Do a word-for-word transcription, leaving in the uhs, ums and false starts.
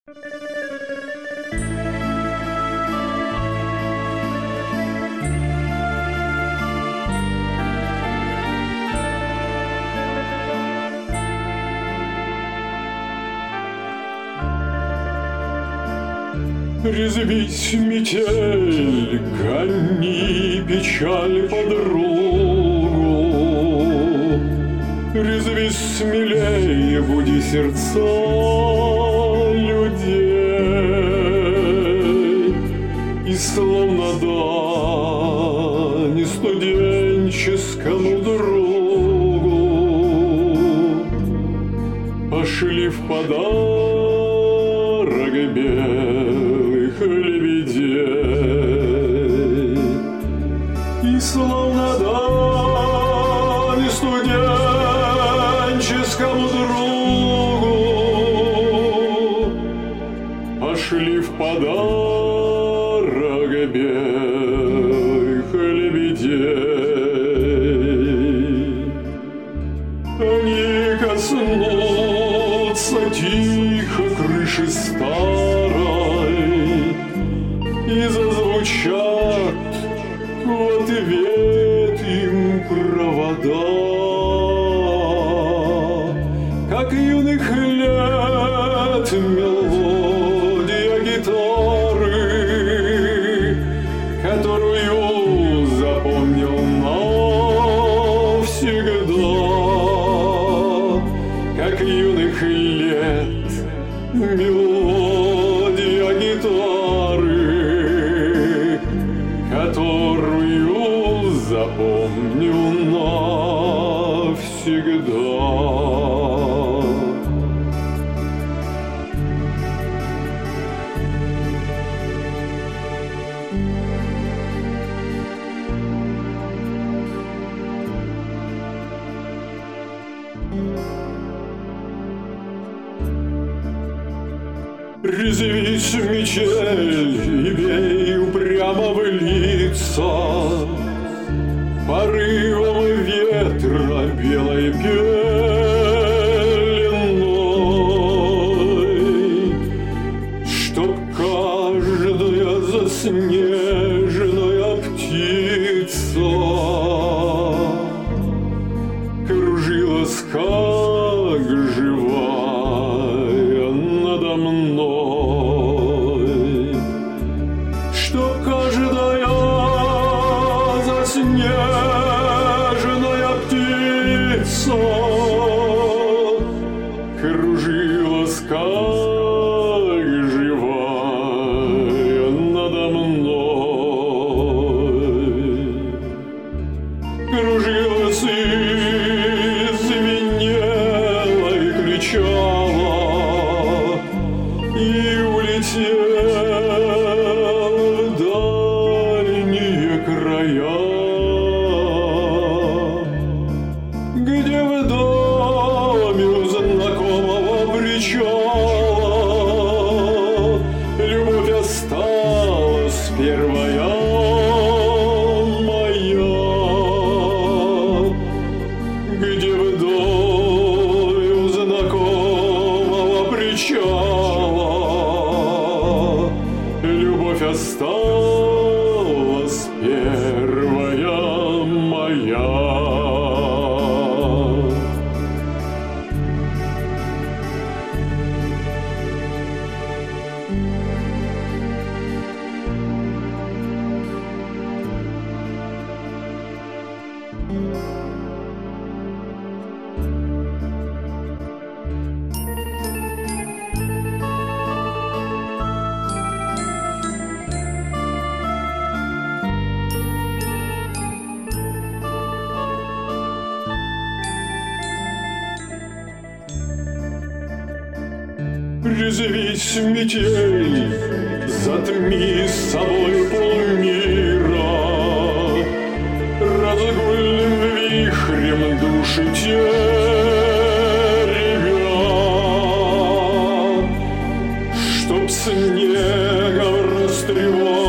Резвись, метель, гони печаль подругу. Резвись смелее, буди сердца людей. И словно дань студенческому другу пошли в подарок белых лебедей. И словно дань студенческому другу пошли в подарок белых лебедей. Они коснутся тихо крыши старой и зазвучат в ответ им провода, как юных лет мелодия гитары, которую запомнил навсегда, как юных лет мелодия гитары, которую запомню навсегда. Резвись, метель, и бей упрямо в лица порывом ветра белой пеленой, чтоб каждая заснеженная птица кружилась, как живая надо мной, чтоб каждая заснеженная птица кружилась, как живая надо мной, кружилась и звенела и кричала, и улетела в дальние края, где в доме у знакомого причала любовь осталась первая моя, где в доме у знакомого причала любовь осталась первая моя. Резвись, метель, затми с собой полмира, разгульным вихрем души теребя, чтоб снегом растревожить